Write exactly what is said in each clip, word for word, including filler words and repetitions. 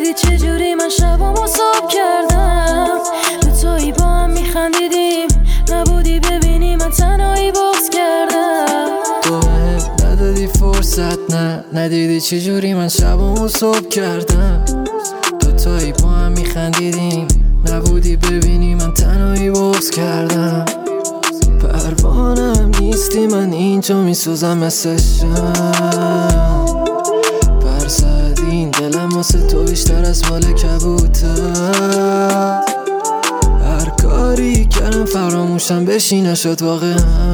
ندیدی چجوری من شبامو صبح کردم. دوتایی با هم میخندیدیم، نبودی ببینی من تنهایی بغض کردم. تو بهم ندادی فرصت، نه ندیدی چجوری من شبامو صبح کردم. دوتایی با هم میخندیدیم، نبودی ببینی من تنهایی بغض کردم. پروانم نیستی من اینجا میسوزم مثل شم. برزدین دلم واسه تو بیشتر از مال کبوتر. هر کاری کردم فراموشم بشی نشد واقعا.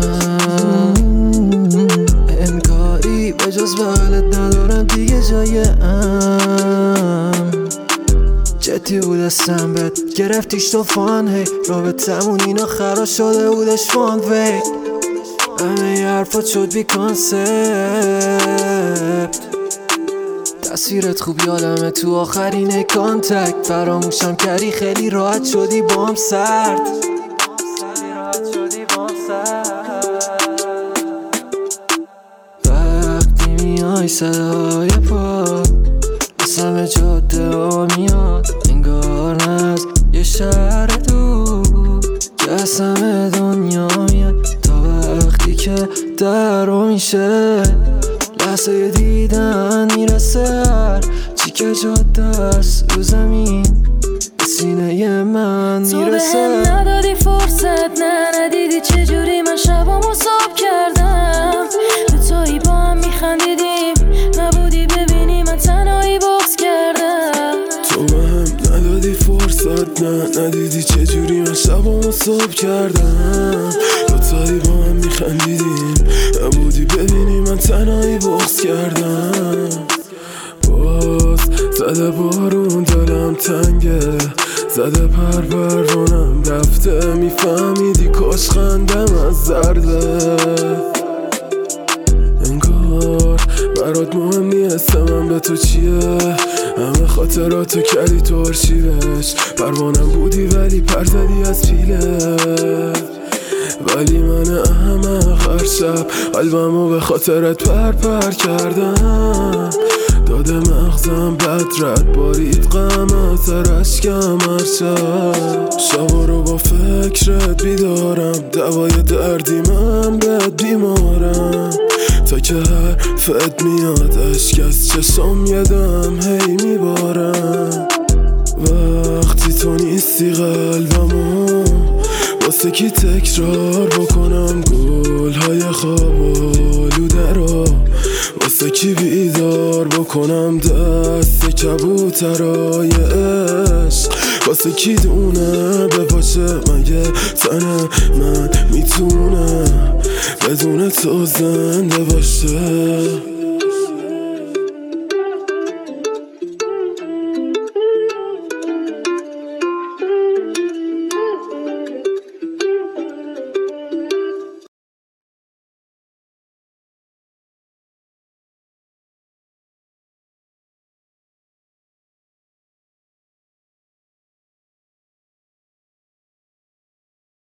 انگاری به جز بغلت ندارم دیگه جایم. جدی بود دستم بد گرفتیش تو فان. هی رابطمون اینا خراب شده بودش فان وی. همه ی حرفات شد بی کانسپت. تصویرت خوب یادمه تو آخرین کانتکت. فراموشم کردی خیلی راحت شدی بام سرد. وقتی میای صدای پا اسم جاده ها میاد، انگار از یه شهر دور جسم دنیا میاد. تا وقتی که در رو میشه لحظه دیدن میرسه، هر چی که جاده است رو زمین به سینه من میرسه. تو بهم ندادی فرصت، نه ندیدی چجوری من شبامو صبح کردم. دوتایی با هم میخندیدیم، نبودی ببینی من تنهایی بغض کردم. تو بهم ندادی فرصت، نه ندیدی چجوری من شبامو صبح کردم. دوتایی با هم میخندیدیم، نبودی ببینی من تنهایی بغض کردم. باز زده بارون دلم تنگه، زده پر پروانم رفته. میفهمیدی کاش خندم از درده. انگار برات مهم نیست من به تو چیه، همه خاطراتو کردی تو آرشیوش. پروانم بودی ولی پر زدی از پیله. ولی من احمق هر شب قلبمو به خاطرت پر پر کردم. داده مغزم بد رد بارید غم از رشکم هر شب. شبا رو با فکرت بیدارم، دوای دردی من بهت بیمارم. تا که حرفت میاد اشک از چشم یدم هی میبارم. وقتی تو نیستی قلبمو واسه کی تکرار بکنم گل‌های خواب آلوده رو. واسه کی بیدار بکنم دست کبوترای عشق. واسه کی دونه بپاشه مگه تن من میتونه بدون تو زنده باشه.